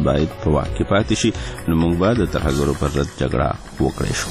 باید په واک کې پاتې شي نو موږ به د ترهګرو پر ضد جګړه وکړی شو.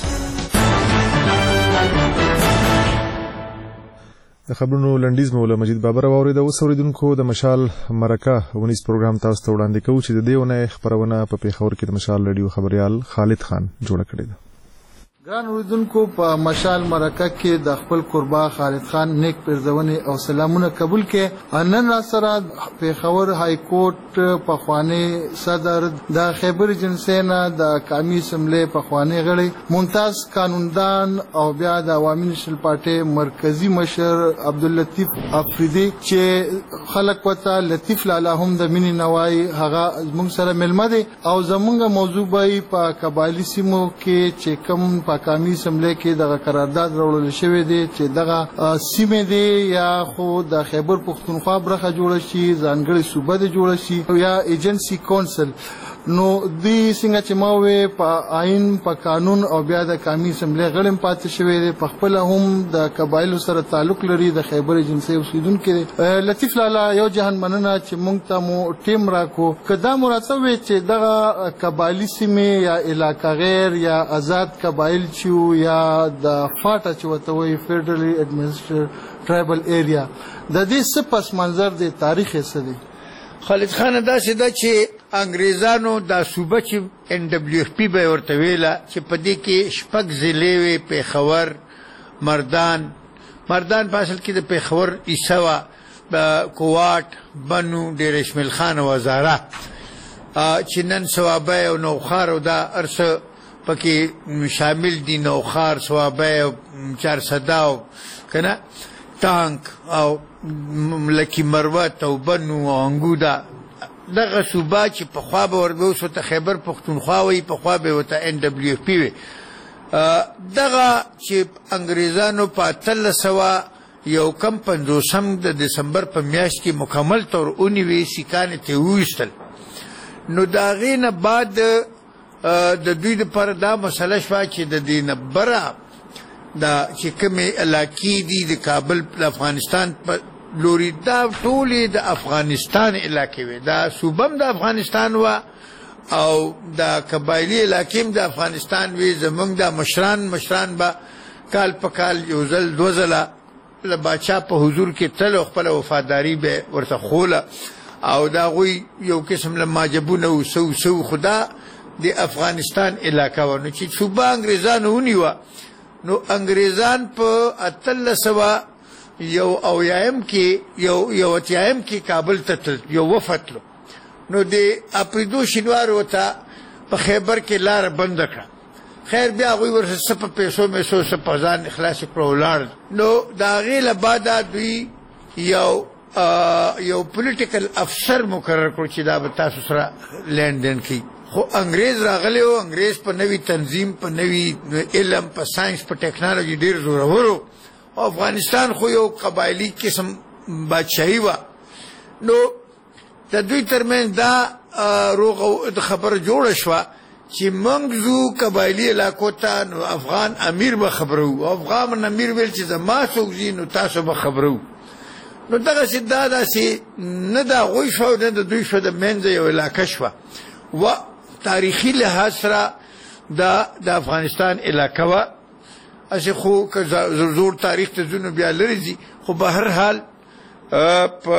د خبرونو لنډیز مولا مجید بابر واورید. اوس اوریدونکو د مشال مرکه ونیس پروګرام تاسو ته وړاندې کوو چې د دې ونې خبرونه په پیښور کې د مشال رادیو خبريال خالد خان جوړ کړی دی. ګران اوریدونکو په مشال مرکه کې د خپل قربا خالد خان نیک پرځونې او سلامونه قبول کې. نن را سره پیښور های کورټ پخوانی صدر د خیبر جنسینا د قومي اسمبلی پخوانی غړي ممتاز قانوندان او بیا د عوامي نېشنل پارټي مرکزی مشر عبداللطیف افریدی چې خلک وته لطیف لاله هم د مینې نوای هغه موږ سره ملمه دي او زمونږ موضوع به په قبایلی سیمو کې چې کوم قومي اسمبلی کې دغه قرارداد راوړل شوی دی چې دغه سیمه دی یا خو د خیبر پختونخوا برخه جوړ شي ځانګړي صوبه دی جوړ شي یا ایجنسی کونسل. نو دی څنګه چې ما وې په آئین په قانون او بیا د قومي اسمبلی غړم پاتې شوی دی په خپل هم د قبایلو سره تعلق لري د خیبر ایجنسی اوسیدونکو. لطیف لاله یو جهان مننه چې مونږ ته مو ټیم راکو کدا مراتب چې دغه قبایلی سیمه یا علاقه غیر یا آزاد قبایل چې یا د فاټا چې وته وي فیډرلی ایڈمنسټریټ ټرایبل ایریا د دې څه پس منظر دی تاریخ یې څه دی؟ خالد خان دا سده چې انګریزانو دا صوبه چې NWFP به ورته ویله چې په دې کې شپږ ضلعې وې پېښور مردان په اصل کې د پېښور عیسه وه کوواټ بنو ډېر اسماعیل خان او هزاره چې نن صوابی او نوخار او دا ارسه پکې شامل دي نوخار صوابی او چارسده او کنه تانک او لکی مروت او بنو او انګودا دغه صوبه چې پخوا به ورته اوس ورته خیبر پختونخوا وایي پخوا به ورته NWFP وي. دغه چې انګریزانو په 1850 د دسمبر په میاشت کې مکمل طور ونیوي سیکانې ته وویستل. نو د هغې نه بعد د دوی دپاره دا مسله شوه چې د دې نه بره دا چې کومې علاقې دي د کابل د افغانستان په لوري دا ټولې د افغانستان علاقې وې. دا صوبه هم د افغانستان وه او دا قبایلي علاقې هم د افغانستان وې. زمونږ دا مشران به کال په کال یو ځل دوه ځله د باچا په حضور کې تل او خپله وفاداري به ورته خوله او د هغوی یو قسم له ماجبونه و سو خو دا د افغانستان علاقه وه. نو چې صوبه انګریزانو ونیوه نو انګریزان په 1880 کې کابل ته تلل یو وفد تلو. نو د اپریدو شینوار ورته په خیبر کې لاره بنده کړه. خیر بیا هغوی ورسره څه په پیسو میسو څه په ځان خلاصې کړه ولاړل. نو د هغې له بعده دوی یو پولیټیکل افسر مقرر کړو چې دا به تاسو سره لین دین کوي. خو انګریز راغلی و. انګریز په نوي تنظیم په نوي علم په ساینس په ټیکنالوژي ډېر زورور و او افغانستان خو یو قبایلي قسم بادشاهي وه. نو د دوی ترمنځ دا خبره جوړه شوه چې موږ ځو قبایلي علاقو ته نو افغان امیر به خبرو او افغان امیر ویل چې زما څوک ځي نو تاسو به خبرو. نو دغسې دا داسې نه د هغوی شوه نه د دوی شوه د منځه یو علاقه شوه و تاریخي لحاظ سره د افغانستان علاقه وه. اسې خو که زور تاریخ ته ځو نو بیا لرې ځي خو به هر حال په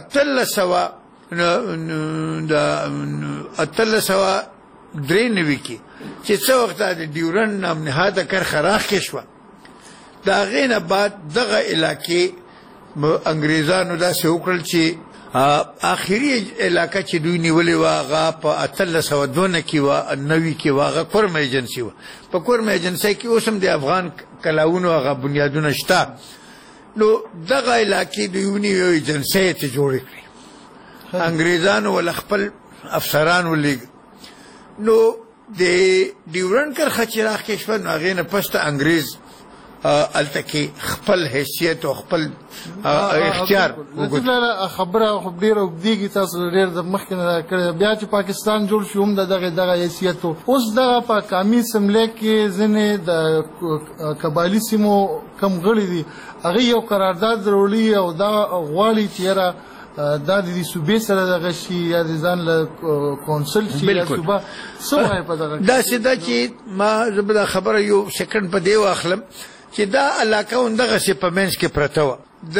1893 کې چې څه وخت د ډیورنډ نامنهاده کرښه راښکې شوه د هغې نه بعد دغه علاقې انګریزانو داسې وکړل چې آخري علاقه چې دوی نیولې وه هغه په 1892 کې وه 90 کې وه هغه کورم ایجنسي وه. په کورم ایجنسۍ کې اوس هم د افغان کلاونو هغه بنیادونه شته. نو دغه علاقې دوی ونیوې او ایجنسۍ یې ته جوړې کړې. انګریزانو ول خپل افسران ولېږه. نو د ډیورنډ کرښه چې راښکې شوه نو هغې نه پسته انګریز الته کې خپل حیثیت او خپل اختیار وګورئ. خبره خو ډېره اوږدېږي تاسو ډېر د مخکې نه کړې بیا چې پاکستان جوړ شو هم د دغه حیثیت و. اوس دغه په قومي اسمبلی کې ځینې د قبایلي سیمو کم غړي دي هغوی یو قرارداد راوړي او دا غواړي چې یاره دا د دې صوبې سره دغه شي یا د ځان له کونسل شي یا صوبه څه په دغه دا سیده چې ما زبده خبره یو سکند په دی واخلم چې دا علاقه اندغه سي په منځ کې پرته و د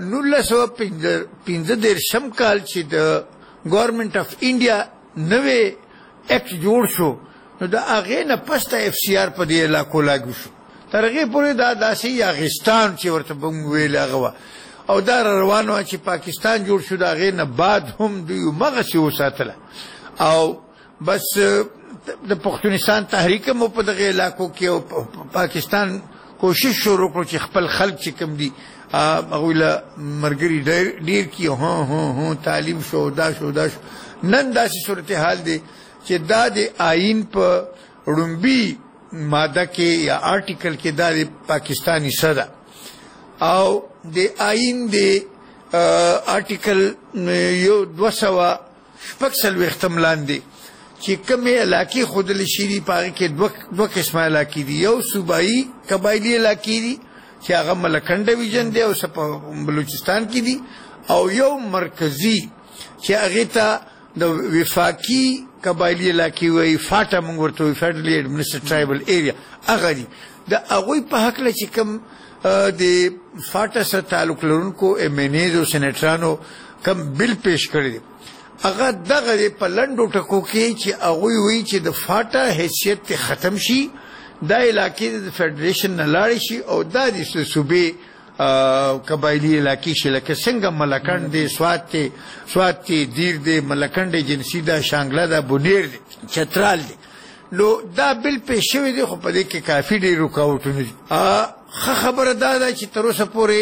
1915 کال چې د گورنمنت اف انډیا نوې اکټ جوړ شو نو دا هغه نه پسته اف سی آر په دې علاقو لاګو شو ترغه پورې دا داسې یاغستان چې ورته بم ویل هغه او دا روانو چې پاکستان جوړ شو دا هغه نه بعد هم دوی مغه شي وساتله او بس د پښتونستان تحریک مو په دغه علاقو کې او پاکستان کوشش شروع کړ چې خپل خلک چې کم دي هغه له مرګري ډیر کی هو تعلیم شو دا شو نن داسې صورتحال دی چې دا د آئین په رومبي ماده کې یا آرټیکل کې دا د پاکستانی صدا او د آئین د آرټیکل یو 200 وختم لاندې چې کومه علاقې خودل شيري پاره کې دوه قسمه علاقې دي یو صوبایي قبایلی علاقې دي چې هغه ملکنډ ډیویژن دی او په بلوچستان کې دي او یو مرکزی چې هغه ته د وفاقي قبایلی علاقې وي فاټا موږ ورته وي فدرالي ایڈمنسټریټیو ټرایبل ایریا هغه دي د هغه په حق له چې کوم د فاټا سره تعلق لرونکو امنیز او سېنیټرانو کوم بل پیش کړی دی هغه دغه په لندو ټکو کې چې هغه وی چې د فاټا حیثیت ختم شي دا علاقې د فدریشن نه لاړ شي او دا د صوبې قبایلی علاقې شي لکه څنګه ملکنډ دی سوات دی دیر دی ملکنډ جنسی دا شانګله دا بونیر دی چترال دی نو دا بل پیش شوی دی خو په دې کې کافي ډېر رکاوټونه دي خبره دا چې تر اوسه پورې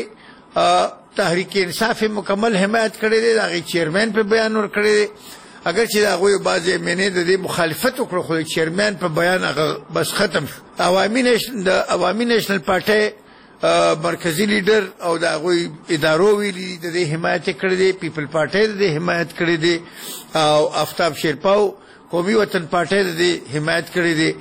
تحریک انصاف مکمل حمایت کړی دی هغه چیرمن په بیان ور کړی دی اگر چې هغه بعضې منې د دې مخالفت وکړو خو چیرمن په بیان هغه بس ختم شو عوامي نېشنل پارټي مرکزی لیډر او د هغه ادارو ویلي د دې حمایت کړی دی پیپل پارټي د دې حمایت کړی دی او آفتاب شیرپاو قومي وطن پارټي د دې حمایت کړی دی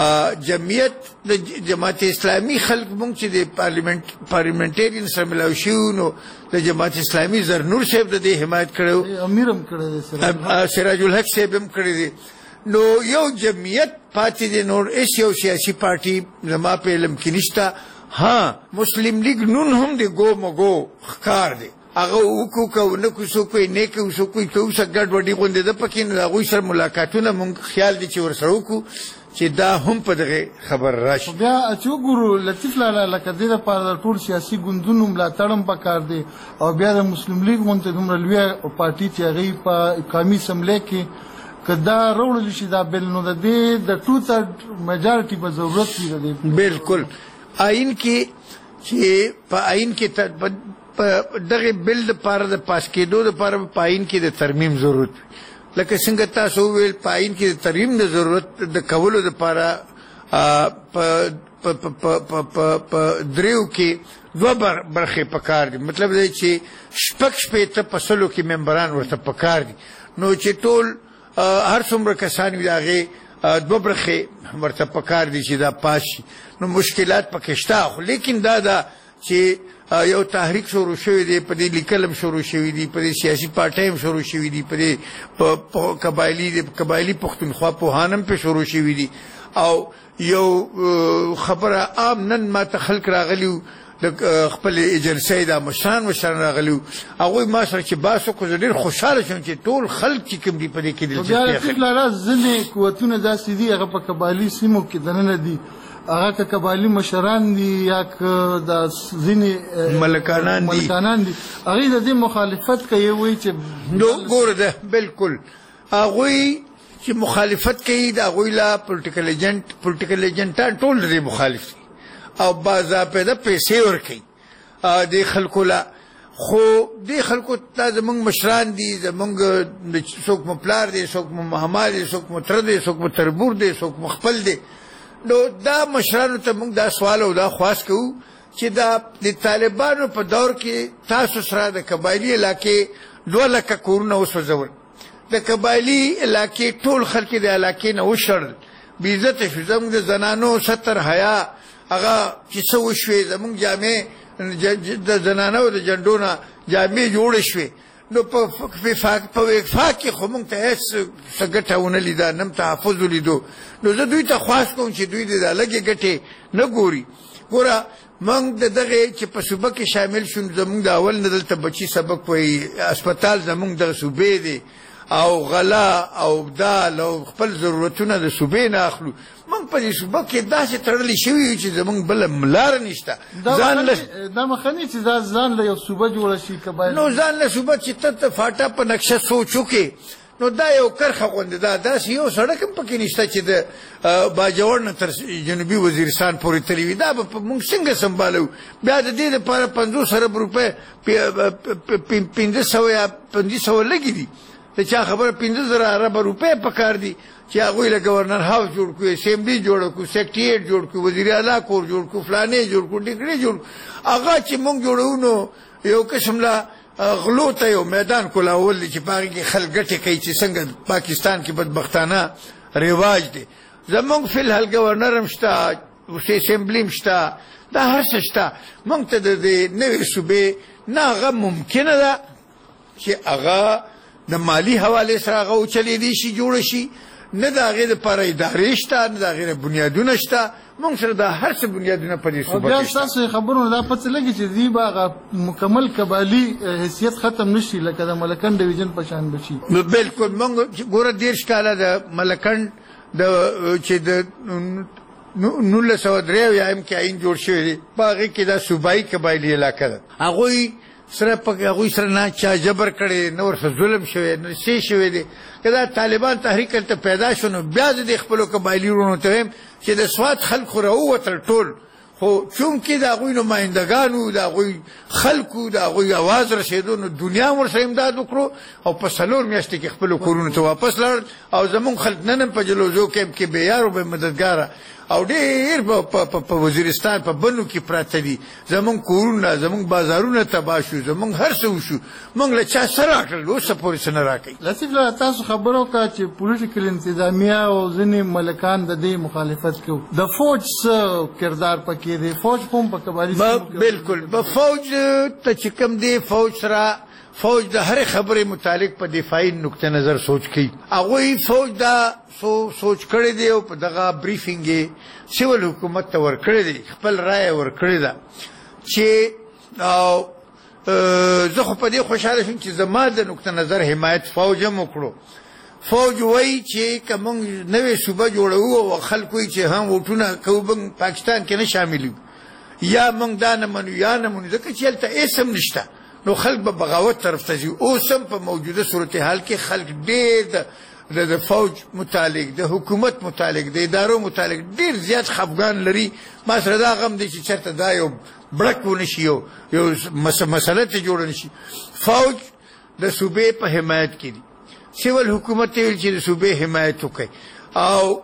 جمعیت د جماعت اسلامي خلق مونږ چې د پارلیمنټریان سره ملاو شو نو د جماعت اسلامي زرنور صاحب د دې حمایت کړو امیرم کړی سراج الحق صاحب هم کړی دی نو یو جمعیت پاتې دی نور ایس یو سیاسي پارټي زما په علم کې نشته ها مسلم لیگ نون هم دی ګو مګو ښکار دی هغه وکړو نه کو څوک نه کو څوک کو څه ګډ وډي غونډه د پکې نه هغه سره ملاقاتونه مونږ خیال دي چې ورسره وکړو چې دا هم په دغه خبر راشي بیا چې ګورو لطیف لاله لکه دې لپاره ټول سیاسي ګوندونو ملاتړم پکار دي او بیا د مسلم لیگ مونږ ته دومره لوی پارټي چې هغه په قومي اسمبلی کې کدا وروړل شي دا بل نو د دې د 2/3 میجارټي په ضرورت دی بالکل آئین کې چې په آئین کې دغه بل د پاره د پاس کېدو د پاره په آئین کې د ترمیم ضرورت لکه څنګه تاسو ویل په آئین کې د ترمیم د ضرورت د کولو د پاره په دریو کې دوه برخې پکار دي مطلب دی چې شپږ فصلو کې ممبران ورته پکار دي نو چې ټول هر څومره کسان وي هغه دوه برخې ورته پکار دي چې دا پاس شي نو مشکلات پکې شته خو لیکن دا چې یو تحریک شروع شوی دی په دې لیکلم شروع شوی دی په دې سیاسي پارټایم شروع شوی دی په دې قبایلی پښتونخوا پوهانم په شروع شوی دی او یو خبره عام نن ما ته خلک راغلیو د خپل ایجنسی دا مشان راغلیو هغه ما سره چې باسو کو ډېر خوشاله شوم چې ټول خلک چې کوم دی په دې کې دلچسپي اخلي لاره ځنې قوتونه داسې دي هغه په قبایلی سیمو کې دننه دي هغه که قبایلی مشران دي یا که د ځینې ملکانان دي هغه د دې مخالفت کوي وایي چې نو ګوره ده بالکل هغه چې مخالفت کوي دا هغه لا پولیټیکل ایجنټان ټول دې مخالف او باضابطه پیسې ورکوي د خلکو لا خو د خلکو ته زمونږ مشران دي زمونږ څوک مپلار دي څوک مهمال دي څوک متر دي څوک متربور دي څوک مخپل دي نو دا مشرانو ته موږ دا سوال او دا خواست کوو چې دا د طالبانو په دور کې تاسو سره د قبایلی علاقې 2 لک کورونه وسوځول د قبایلی علاقې ټول خلک د علاقې نه وشړل بې عزته شو زموږ د زنانو 70 حیا هغه چې څه وشوې زموږ جامې د زنانو د جنډو نه جامې جوړې شوې نو په وفاق کې خو موږ ته هېڅ څه ګټه ونه لیده نه م تحفظ ولیدو نو زه دوی ته خواست کوم چې دوی د دا لږې ګټې نه ګوري ګوره موږ د دغې چې په صوبه کې شامل شو زموږ د اول نه دلته بچي سبق وایي اسپتال زموږ دغه صوبې دی او غلا او دال او خپل ضرورتونه د صوبې نه اخلو موږ په دې صوبه کې داسې تړلې شوي یو چې زموږ بله لاره نشته دا مخني چې دا ځان له یو صوبه جوړه شي قبایل نو ځان له صوبه چې ته فاټا په نقشه سوچ وکړې نو دا یو کرخه غوندې ده داسې یو سړک هم پکې نشته چې د باجوړ نه تر جنوبي وزیرستان پورې تللی وي دا به موږ څنګه سنبالو بیا د دې دپاره 500 ارب روپۍ 500 یا 500 لګي دي د چا خبره 15,000 ارب روپۍ پکار دي چې هغوی له ګورنر هاوس جوړ کړو اسمبلي جوړه کړو سیکریټریټ جوړ کړو وزیر اعلی کور جوړ کړو فلانې جوړ کړو ډیګرې جوړ هغه چې موږ جوړو نو یو قسم لا غلو ته یو میدان کولاول دی چې په هغې کې خلک ګټې کوي چې څنګه پاکستان کې بدبختانه رواج دی زموږ فی الحال ګورنر هم شته اسمبلي هم شته دا هر څه شته موږ ته د دې نوې صوبې نه هغه ممکنه ده چې هغه د مالی حوالې سره هغه وچلېدی شي جوړه شي نه د هغې دپاره ادارې شته نه د هغې بنیادونه شته موږ سره دا هر څه بنیادونه په دې صوبه کې بیا ستاسو خبرونه دا پته لګي چې دوی به هغه مکمل قبایلي حیثیت ختم نه شي لکه د ملکنډ ډویژن په شان به شي بلکل موږ ګوره 30 کاله د ملکنډ چې د 1993 کې آئین جوړ شوی دی په هغې کې دا صوبایي قبایلي علاقه ده هغوی سره نه چا جبر کړی نه ورسره ظلم شوی نه څه شوی دی که دا طالبان تحریک هلته پیدا شو نو بیا زه د خپلو قبایلي وروڼو ته وایم چې د سوات خلک خو راووتل ټول خو چونکې د هغوی نمایندګانو د هغوی خلکو د هغوی اواز رسېدو نو دنیا هم ورسره امداد وکړو او په 4 میاشتې کې خپلو کورونو ته واپس لاړل او زموږ خلک نن هم په جلوزو کیمپ کې بېیار او بې مددګاره او ډېر په وزیرستان په بنو کې پراته دي زموږ کورونه زموږ بازارونه تباه شو زموږ هر څه وشو موږ له چا څه راکړل اوسه پورې څه نه راکوي لطیف لاله تاسو خبره وکړه چې پولیټیکل انتظامیه او ځینې ملکان د دې مخالفت کوي د فوج څه کردار پکې دی فوج هم په قبایلي بلکل به فوج ته چې کوم دی فوج سره فوج د هرې خبرې متعلق په دفاعي نقطه نظر سوچ کوي هغوی فوج دا سوچ کړی دی او په دغه بریفینګ یې سیول حکومت ته ورکړی دی خپل رایه ورکړې ده چې زه خو په دې خوشحاله شوم چې زما د نقطه نظر حمایت فوج هم وکړو فوج وایي چې که موږ نوې صوبه جوړوو او خلک وایي چې هم ووټونه کوو موږ پاکستان کې نه شامل یو یا موږ دا نه منو یا نه منو ځکه چې هلته هېڅ هم نشته نو خلک به بغاوت طرف ته ځي اوس هم په موجوده صورتحال کې خلک ډېر د فوج متعلق د حکومت متعلق د ادارو متعلق ډېر زیات خفګان لري ما سره دا غم دی چې چېرته دا یو بړک ونه شي یو مسله ته جوړه نه شي فوج د صوبې په حمایت کې دي سیول حکومت ته ویل چې د صوبې حمایت وکړي او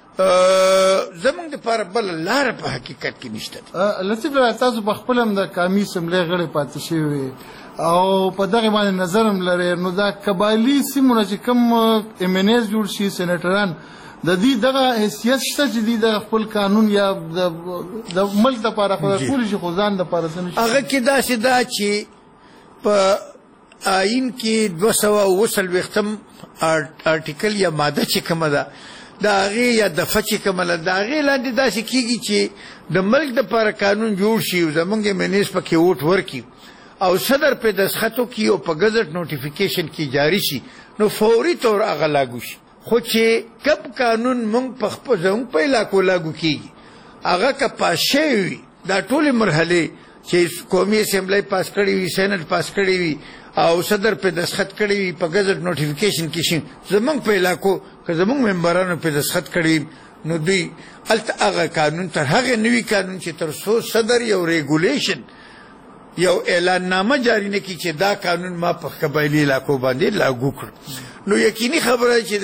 زموږ دپاره بله لاره په حقیقت کې نشته لطیف لاله تاسو په خپل هم د قامي اسمبلۍ غړی پاتې شوي او په دغې باندې نظر هم لرئ نو دا قبایلي سیمونه چې کوم MNAs جوړ شي سینیټران د دې دغه حیثیت شته چې دوی د خپل قانون یا د ملک دپاره خو کولی شي خو ځان دپاره څه نه شي هغه کې داسې ده چې په آئین کې 240 آرټیکل یا ماده چې کومه ده د هغې یا دفعه چې کومه ده د هغې لاندې داسې کېږي چې د ملک دپاره قانون جوړ شي او زموږ MNAs پکې ووټ ورکړي او صدر پې دستخط وکړي او په ګزټ نوټیفیکیشن کې جاري شي نو فوري طور هغه لاګو شي خو چې کم قانون موږ په خپل زموږ په علاقو لاګو کېږي هغه که پاس شوی وي دا ټولې مرحلې چې قومي اسمبلی پاس کړې وي سینټ پاس کړې وي او صدر پې دستخط کړی وي په ګزټ نوټیفیکیشن کې شي زموږ په علاقو که زموږ ممبرانو پې دستخط کړی وي نو دوی هلته هغه قانون تر هغې نوي قانون چې تر څو صدر یو ریګولیشن یو اعلاننامه جاری نه کړي چې دا قانون ما په قبایلي علاقو باندې لاګو کړ نو یقیني خبره چې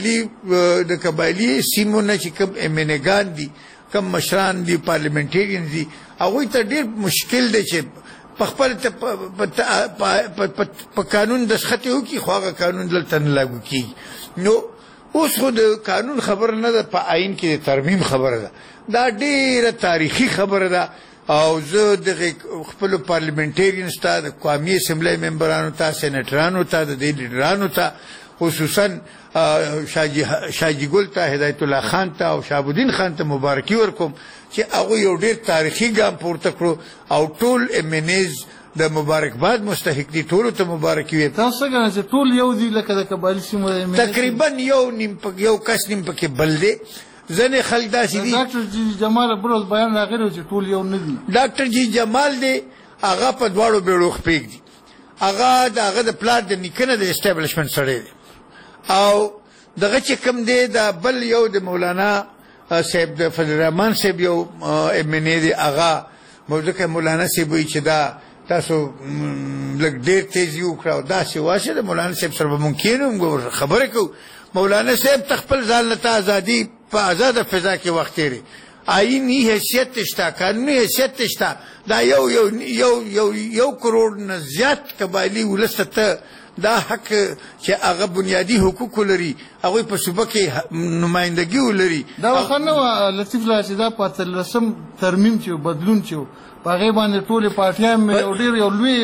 د قبایلي سیمو نه چې کوم MNA دي کوم مشران دي پارلیمنټیرین دي هغوی ته ډېر مشکل دی چې په خپل په قانون دستخط یې وکړي خو هغه قانون دلته نه لاګو کېږي نو اوس خو د قانون خبره نه ده په آئین کې د ترمیم خبره ده دا ډېره تاریخي خبره ده او زه د خپل پارلیمنټریانز ته د قومي اسمبلی ممبرانو ته سېنیټرانو ته د دې لیډرانو ته خصوصا شاجي ګل ته هدایت الله خان ته او شهابالدین خان ته مبارکي ورکوم چې هغه یو ډېر تاریخي ګام پورته کړو او ټول MNAs د مبارکباد مستحق دي ټولو ته مبارکي وي. تاسو څنګه چې ټول یو دي لکه د قبایلي سیمو تقریبا یو کس نیم پکې بل دی. ځنې خلک داسې دي ډاکټر جی جمال بروز بیان راغلی چې ټول یو نه دي. ډاکټر جی جمال دی هغه په دواړو بیړو خپېږدي. هغه د پلار د نیکه نه د اسټابلیشمنټ سړی دی او دغه چې کوم دی دا بل یو د مولانا صاحب د فضل الرحمن صاحب یو MNA دی هغه ځکه مولانا صاحب وایي چې دا تاسو لږ ډېر تیزي وکړه او داسې واشه د مولانا صاحب سره به مونږ کښېنو خبرې کوو. مولانا صاحب ته خپل ځان له ته ازادي په آزاده فضا کې وخت تېري آئیني حیثیت شته قانوني حیثیت شته دا یو کروڑ نه زیات قبایلي ولس ته دا حق چې هغه بنیادي حقوق لري هغوی په صوبه کې نمایندګي ولري. دا وخت نه وه لطیف الله چې دا په 13 ترمیم چې بدلون چې په هغې باندې ټولې پارټیان یو ډېر یو لوی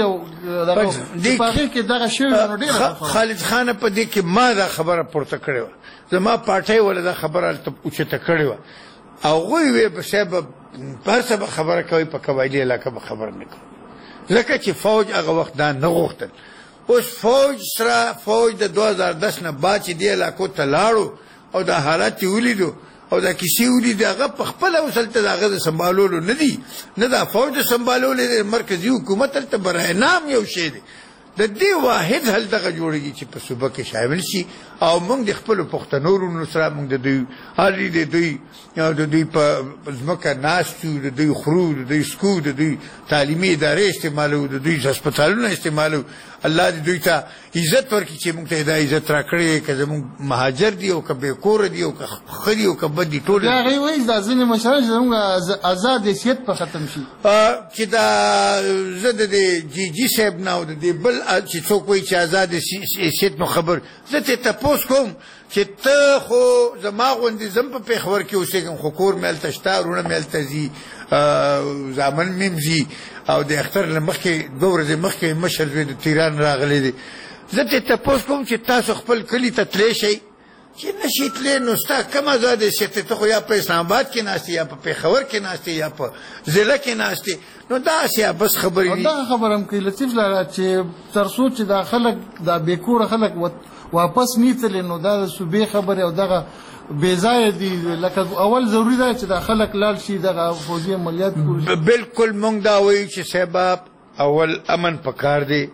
په هغې کې دغه شوي نو ډېره خالد خانه په دې کې ما دا خبره پورته کړې وه زما پارټۍ ولې دا خبره هلته اوچته کړې وه هغوی ویې صاحب په هر څه به خبره کوئ په قبایلي علاقه به خبره نه کوو ځکه چې فوج هغه وخت دا نه غوښتل. اوس فوج د 2010 نه بعد چې دې علاقو ته لاړو او دا حالات یې ولیدو او دا کیسې ولیدې هغه په خپله اوس هلته د هغه د سمبالولو نه دي نه دا فوج د سمبالولو دی مرکزي حکومت هلته برای نام یو شی دی د دې واحد حل دغه جوړېږي چې په صوبه کې شامل شي او موږ د خپلو پښتنو وروڼو سره موږ د دوی هلې د دوی په ځمکه ناست یو د دوی خورو د دوی سکو د دوی تعلیمي ادارې استعمالو د دوی هسپتالونه استعمالو. الله دې دوی ته عزت ورکړي چې موږ ته دا عزت راکړی که زموږ مهاجر دي او که بېکوره دي او که ښه دي او که بد دي ټول هغې وایي دا ځینې مشران چې زموږ آزاد حیثیت به ختم شي چې دا زه د دې جي صاحب نه او د دې بل چې څوک وایي چې آزاد حیثیت نو خبر زه ترې تپوس کوم چې ته خو زما غوندې زم په پېښور کې اوسېږم خو کور مې هلته شته وروڼه مې هلته ځي زامن مې هم ځي او د اختر نه مخکې 2 ورځې مخکې مشر زوی د تیران راغلی دی. زه ترې تپوس کوم چې تاسو خپل کلي ته تللی شئ چې نه شئ تللی نو ستا کوم آزاد حیثیت دی ته خو یا په اسلام آباد کې ناست یا په پېښور کې ناست یا په ضلع کې ناست نو داسې بس خبرې دي. دغه خبره هم کوي لطیف لاله چې تر څو چې دا خلک دا بېکوره خلک واپس نیتلی نو دا د صوبې خبرې او دغه بېځایه دي لکه اول ضروري ده چې دا خلک لاړ شي دغه فوجي عملیات بالکل موږ دا وایو چې صاحب اول امن پکار دی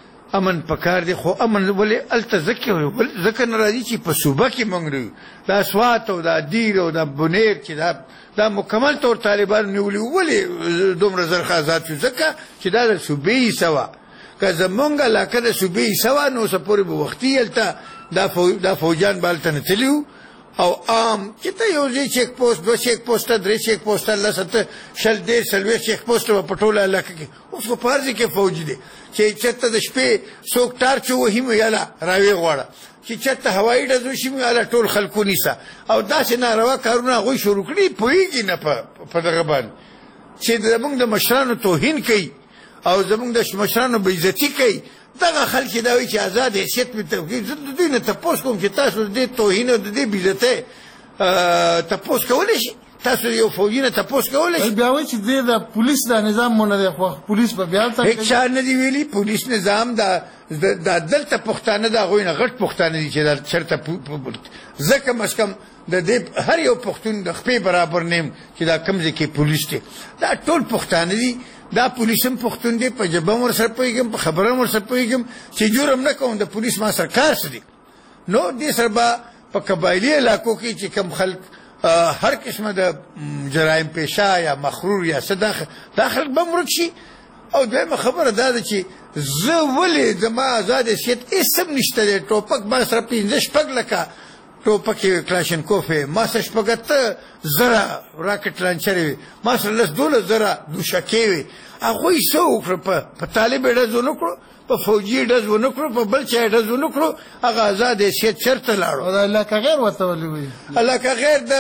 خو امن ولې هلته ځکه نه راځي چې په صوبه کې موږ یو دا سوات او دا دیر او دا بنیر چې دا مکمل طور طالبانو نیولي ولې دومره زر آزاد شو ځکه چې دا د صوبې حصه وه که زمونږ علاقه د صوبې حصه وه نو اوسه پورې به وختي هلته دا فوجان به هلته نه تلي وو او عام چې ته یو ځای چیک پوسټ 2 چیک پوسټه 3 چیک پوسټه 10 چیک پوسټه په ټوله علاقه کې اوس خو په هر ځای کې فوج دی چې چېرته د شپې څوک ټارچ ووهي مو یاله راویې غواړه چې چېرته هوایي ډز وشي مو یاله ټول خلکو نیسه او داسې ناروا کارونه هغوی شروع کړي پوهېږي نه په دغه باندې چې زموږ د مشرانو توهین کوي او زموږ د مشرانو بېعزتي کوي دغه خلک دا وایي چې آزاد حیثیت مې توقیف زه د دوی نه تپوس کوم چې تاسو د دې توهین او د دې بېعزتۍ تپوس کولی شي تاسو یو فوجي نه تپوس کولی شي بیا وایي چې د پولیس دا نظام مو نه دی خوښ پولیس به بیا هلته هېڅ چا نه دي ویلي پولیس نظام دا دلته پښتانه د هغوی نه غټ پښتانه دي چې دا چېرته زه کم از کم د دې هر یو پښتون د خپې برابر نه یم چې دا کوم ځای کې پولیس دی دا ټول پښتانه دي دا پولیس هم پښتون دی په ژبه هم ورسره پوهېږم په خبره هم ورسره پوهېږم چې جرم نه کوم د پولیس ما سره کار څه دی نو دې سره به په قبایلي علاقو کې چې کوم خلک هر قسمه د جرایم پیشه یا مخرور یا څه دا خلک به ورک شي او دویمه خبره دا ده چې زه ولې زما آزاد حیثیت هېڅ هم نشته دی ټوپک ما سره 15-16 لکه ټوپک کلاشینکوف یې ما سره 18,000 راکټ لانچرې وې ما سره 10-12,000 دوشکې وې هغوی څه وکړه په طالب یې ډز ونه کړو په فوجي یې ډز ونه کړو په بل چا یې ډز ونه کړو هغه آزاد حیثیت چېرته لاړو علاقه غیر ورته ولې وایي علاقه غیر د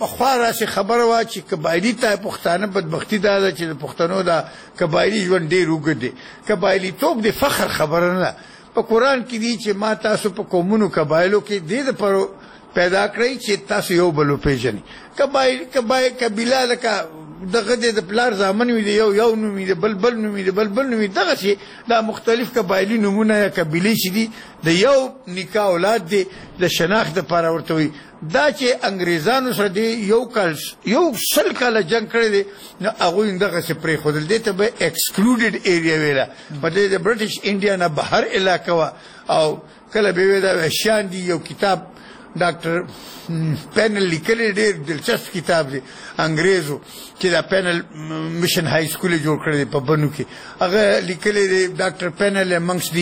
پخوا راسې خبره وه چې قبایلي ته پښتانه بدبختي دا ده چې د پښتنو دا قبایلي ژوند ډېر اوږد دی. قبایلیتوب د فخر خبره نه ده. په قرآن کې دي چې ما تاسو په قومونو قبایلو کې دې دپاره پیدا کړئ چې تاسو یو بل وپېژنئ. قبیله لکه دغه د پلار زامن وي د یو نوم وي د بل نوم وي د بل نوم وي دغسې دا مختلف قبایلي نومونه یا قبیلې چې دي د یو نیکه اولاد دی د شناخت دپاره ورته وي. دا چې انګریزانو سره دی یو 100 کاله جنګ کړی دی نو هغوی دغسې پرېښودل. دې ته به ایکسکلوډډ ایریا ویله. په دې د برټش انډیا نه بهر علاقه وه او کله به وی دا وحشیان دي. یو کتاب ډاکټر پینل لیکلی ډېر دلچسپ کتاب دی انګریزو چې دا پینل مشن های سکول جوړ کړی دی په بنو کې. هغه لیکلی دی ډاکټر پینل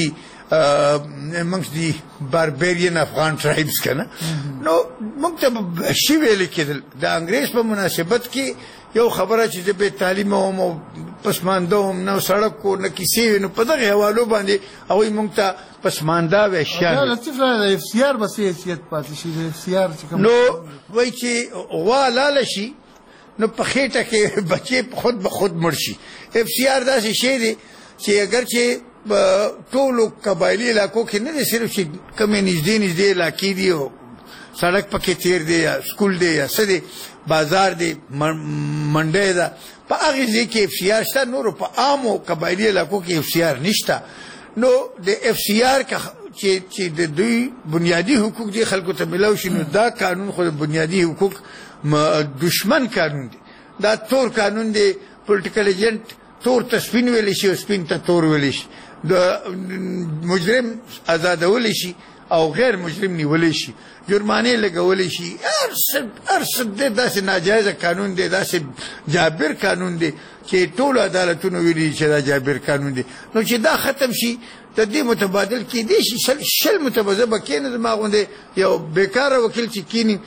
amongst the barbarian Afghan tribes که نه. نو موږ ته به وحشي ویلې کېدل. د انګریز په مناسبت کې یو خبره چې زه بې تعلیمه وم او پسمانده وم، نه سړک و نه کیسې وې، نو په دغې حوالو باندې هغوی موږ ته پسمانده وحشیان. لطیف صاحب د FCR به څه حیثیت پاتې شي؟ د FCR چې کوم نو وایي چې غوا لاله شي نو په خېټه کې بچې خود به خود مړ شي. FCR داسې شی دی چې اگر چې ټولو قبایلي علاقو کې نه دی، صرف چې کومې نږدې علاقې دي او سړک پکې تیر دی یا سکول دی یا څه دی، بازار دی، منډی ده، په هغې ځای کې FCR شته. نورو په عامو قبایلي علاقو کې FCR نشته. نو د FCR چې د دوی بنیادي حقوق دي خلکو ته ملاو شي، نو دا قانون خو د بنیادي حقوق دشمن قانون دی. دا تور قانون دی. پولیټیکل ایجنټ تور ته سپین ویلی شي او سپین ته تور ویلی شي. د مجرم آزادولی شي او غیر مجرم نیولی شي، جرمانې لګولی شي. هر څه دی داسې ناجایزه قانون دی، داسې جابر قانون دی چې ټولو عدالتونو ویلي چې دا جابر قانون دی. نو چې دا ختم شي د دې متبادل کېدی شي 100 متبادل به کېنه. زما غوندې یو بیکاره وکیل چې کېني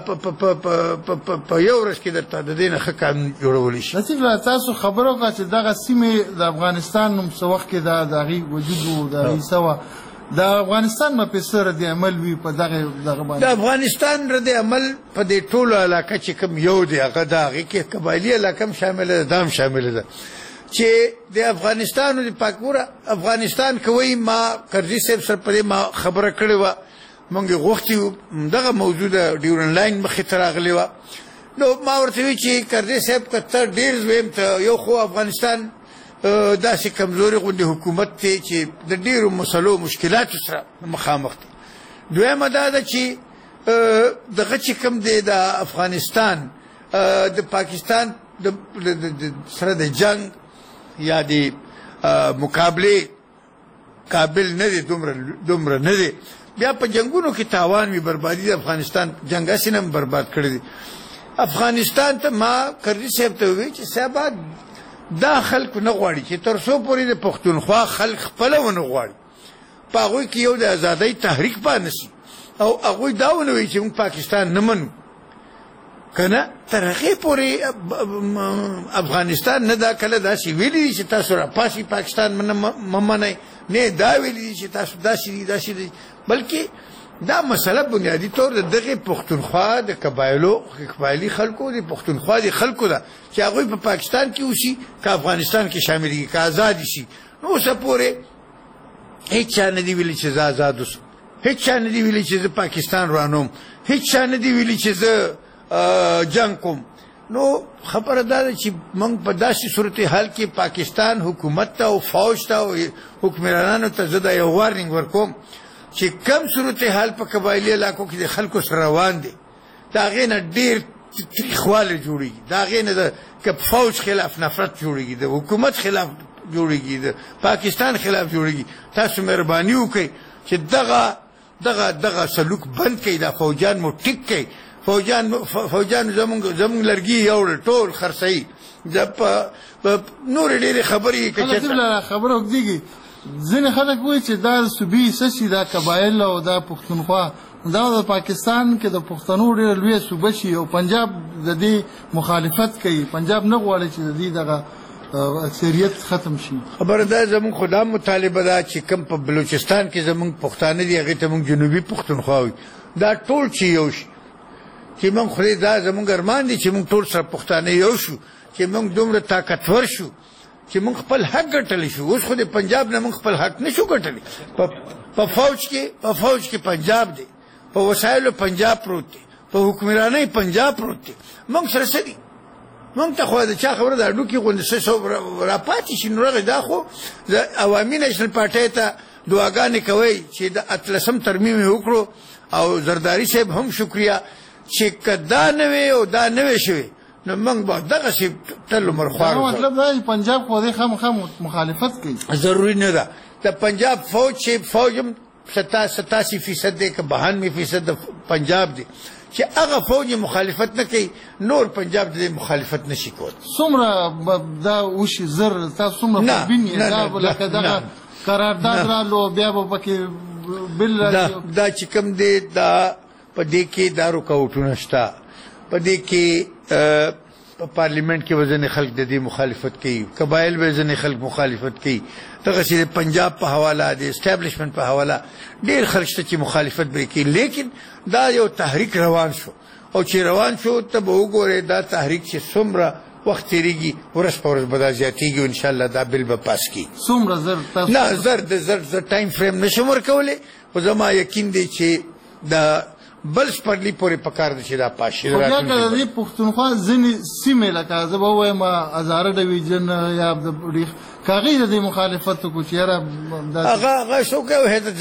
په یو ورځ کې درته د دې نه ښه قانون جوړولی شي. لطیف صاحب تاسو خبره وکړه چې دغه سیمې د افغانستان نوم څه وخت کې د هغې وجود و، د هغې څه وه، د افغانستان به پې څه رد عمل وي په دغه باندې؟ د افغانستان رد عمل په دې ټولو علاقه چې کوم یو دی هغه د هغې کې قبایلي علاقه هم شامله ده، دا هم شامله ده چې د افغانستان د پاکوره افغانستان کوي. ما کرزي صاحب سره په دې ما خبره کړې وه، موږ یې غوښتي وو دغه موضوع د ډیورن لاین مخې ته راغلې وه. نو ما ورته وی چې کرزي صاحب که ته ډېر زویم ته یو خو افغانستان داسې کمزوري غوندې حکومت دی چې د ډېرو مسلو مشکلاتو سره مخامخ دی. دویمه دا ده چې دغه چې کوم دی د افغانستان د پاکستان سره د جنگ یا د مقابلې قابل نه دی، دومره نه دی. بیا په جنگونو کې تاوان وي، بربادي د افغانستان جنګ هسې نه برباد کړی دی. افغانستان ته ما کرزي صاحب ته وویل چې صاحبه دا خلکو نه غواړي چې تر څو پورې د پښتونخوا خلک خپله ونه غواړي په هغوی کې یو د ازادۍ تحریک پاتې نشي او هغوی دا ونه وایي چې موږ پاکستان نه منو که نه تر هغې پورې افغانستان نه دا کله داسې ویلي دي چې تاسو راپاسئ پاکستان مه منئ، نه دا ویلي دي چې تاسو داسې دي، بلکې دا مسله بنیادی طور د دغه پښتونخوا د قبایلي خلکو د پښتونخوا د خلکو ده چې هغوی په پاکستان کې اوسي که افغانستان کې شاملېږي که آزادې شي. نو اوسه پورې هیڅ چا نه دي ویلي چې زه آزاد اوسم، هیڅ چا نه دي ویلي چې زه پاکستان رانوم، هیڅ چا نه دي ویلي چې زه جنګ کوم. نو خبره دا ده چې موږ په داسې صورتحال کې پاکستان حکومت ته او فوج ته او حکمرانانو ته زه دا یو وارنینګ ورکوم چې کم صورتحال په قبایلي علاقو کې د خلکو سره روان دی، د هغې نه ډېر تریخوالی جوړېږي، د هغې نه که فوج خلاف نفرت جوړېږي، د حکومت خلاف جوړېږي، د پاکستان خلاف جوړېږي. تاسو مهرباني وکړئ چې دغه سلوک بند کړئ، دا فوجان مو ټیک کړئ. فوجان زمونږ لرګي یوړل ټول خرڅوي. نورې ډېرې خبرې خبره اوږدېږي. ځینې خلک وایي چې دا صوبې څه شي، دا قبایل او دا پښتونخوا دا د پاکستان کې د پښتنو ډېره لویه صوبه شي او پنجاب د دې مخالفت کوي. پنجاب نه غواړي چې د دې دغه اکثریت ختم شي. خبره دا زمونږ خو دا مطالبه ده چې کوم په بلوچستان کې زمونږ پښتانه دي هغې ته مونږ جنوبي پښتونخوا وایو. دا ټول چې یو شي چې موږ خدای دا زموږ ارمان دي چې موږ ټول سره پښتانه یو شو چې موږ دومره طاقتور شو چې موږ خپل حق ګټلی شو. اوس خو د پنجاب نه موږ خپل حق نشو ګټلی. په فوج کې پنجاب دی، په وسایلو پنجاب پروت دی، په حکمرانۍ پنجاب پروت دی. موږ سره څه دي؟ موږ ته خو د چا خبره د هډوکي غوندې څه راپاتې شي. نو هغې دا خو د عوامي نیشنل پارټۍ ته دعاګانې کوئ چې د 18 ترمیم یې وکړو او زرداري صاحب هم شکریه چې که دا نه وی او دا نه وی شوی نو موږ به دغسې تل عمر خوار وو. مطلب دا چې پنجاب خو دې خامخا مخالفت کوي. ضروري نه ده. د پنجاب فوج چې فوج هم 87% دی که 92% د پنجاب دی چې هغه فوج مخالفت نه کوي، نور پنجاب د مخالفت نشي کولی. څومره دا وشي زر تاسو څومره خوبین یې دا لکه دغه قرارداد رالو بیا به پکې بل راځي. دا چې کوم دی دا په دې کې دا رکاوټونه شته، په دې کې په پارلیمنت کې وزن خلک د دې مخالفت کوي، قبایل به ځینې خلک مخالفت کوي، دغسې د پنجاب په حواله د اسټابلیشمنټ په حواله ډېر خلک شته چې مخالفت به کوي. لیکن دا یو تحریک روان شو او چې روان شو ته به وګورې دا تحریک چې څومره وخت تېرېږي ورځ په ورځ به دا زیاتېږي او انشاءالله دا بل به پاس کېږي. څومره زر تاسو نه زر ټایم فریم نشم ورکولی، خو زما یقین دی چې دا بل سپرلی پورې پکار دی چې دا پاس شي. خو بیا که د دې پښتونخوا ځینې سیمې لکه زه به ووایم هزاره ډویژن یا د که هغې د دې مخالفت وکړو چې یاره هغه څوک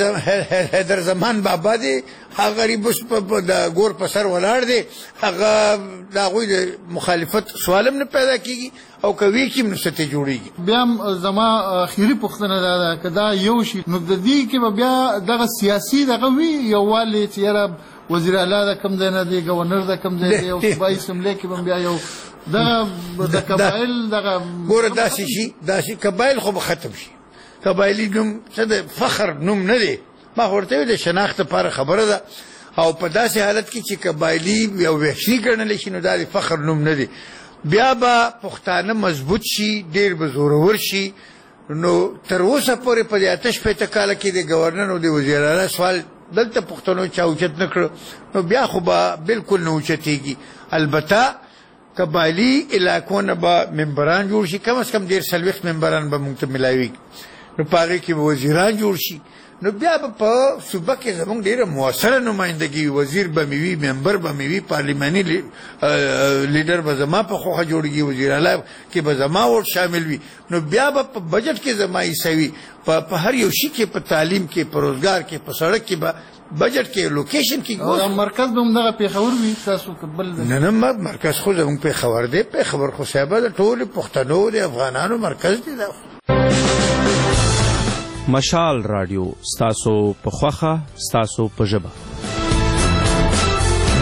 حیدر زمان بابا دی، هغه غریب اوس د ګور په سر ولاړ دی، هغه د هغوی د مخالفت سوال هم نه پیدا کېږي او که وي کښې هم نه څه ته جوړېږي. بیا هم زما اخري پوښتنه دا ده که دا یو شي نو د دې کې به بیا دغه سیاسي دغه وي یووالی چې یاره وزیر اعلی د کوم ځای نه دی، گورنر د کوم ځای دی، او صوبایي اسمبلۍ کې به بیا یو دغه د قبایل دغه ګوره داسې شي قبایل خو به ختم شي. قبایلي نوم څه د فخر نوم نه دی. ما خو ورته ویل د شناخت لپاره خبره ده او په داسې حالت کې چې قبایلي یو وحشي ګڼلی شي نو دا د فخر نوم نه دی. بیا به پښتانه مضبوط شي، ډېر به زورور شي. نو تر اوسه پورې په دې 58 کاله کې د ګورنر او د وزیر اعلی سوال دلته پښتنو چا اوچت نه کړو نو بیا خو به بلکل نه اوچتېږي. البته قبایلي علاقو نه به ممبران جوړ شي، کم از کم 40 ممبران به موږ ته میلاویږي، نو په هغې کې به وزیران جوړ شي. نو بیا به په صوبه کې زموږ ډېره مؤثره نمایندګي وي، وزیر به مې وي، ممبر به مې وي، پارلیماني لیډر به زما په خوښه جوړېږي، وزیر اعلی کې به زما ووټ شامل وي. نو بیا به په بجټ کې زما حصه وي، په هر یو شي کې، په تعلیم کې، په روزګار کې، په سړک کې به بجټ کې لوکیشن کې مرکز به هم دغه پېښور وي ستاسو که بل نه مرکز خو زموږ پېښور دی. پېښور خو صاحبه د ټولو پښتنو د افغانانو مرکز دی. دا مشال رادیو ستاسو په خوښه ستاسو په ژبه.